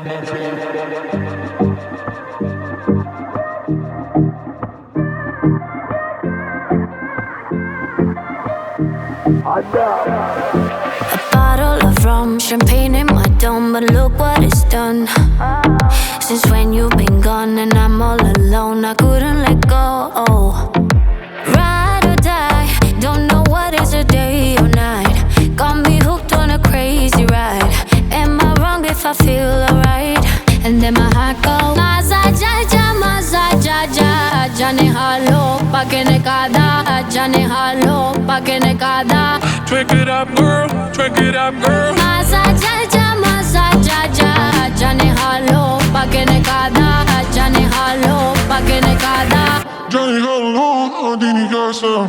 A bottle of rum, champagne in my dome, but look what it's done. Since when you've been gone and I'm all alone, I couldn't let go. Ride or die, don't know what is a day or night. Got me hooked on a crazy ride. Am I wrong if I feel alright? And then my heart goes Maza ja, jane halo, pakene kada, jane halo, pakene kada. Drink it up, girl, drink it up, girl. Maza ja, jane halo, pakene kada, jane halo, pakene kada. Johnny Halo, Dini Garza.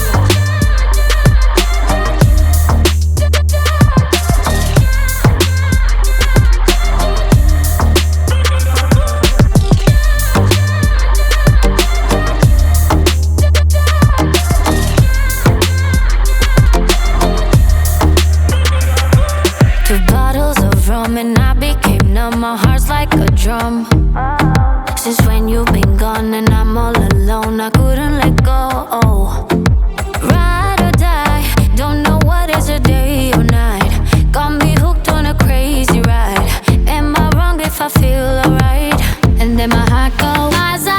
And I became numb, my heart's like a drum. Since when you've been gone and I'm all alone, I couldn't let go. Ride or die, don't know what is a day or night. Got me hooked on a crazy ride. Am I wrong if I feel alright? And then my heart goes Maza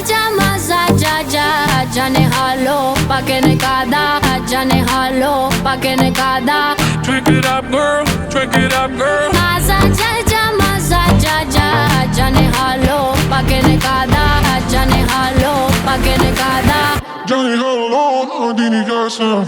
ja, jane halo, pakene kada, jane halo, pakene kada. Drink it up, girl, drink it up, girl. Maza ja, jane halo, pakene kada, jane halo, pakene kada. Johnny Halo, Dini Garza.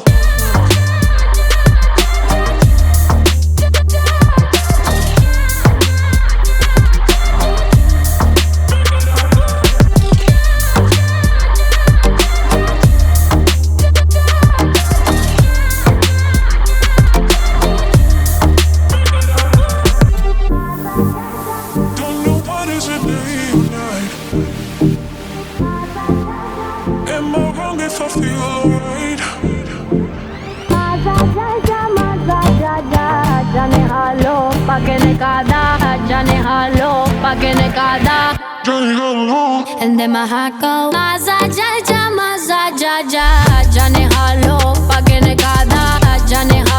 Am I wrong if I feel alright? Jane halo, pakene kada, jane halo, pakene kada. Johnny Halo. And then my heart goes Maza ja, jane halo, pakene kada, jane halo.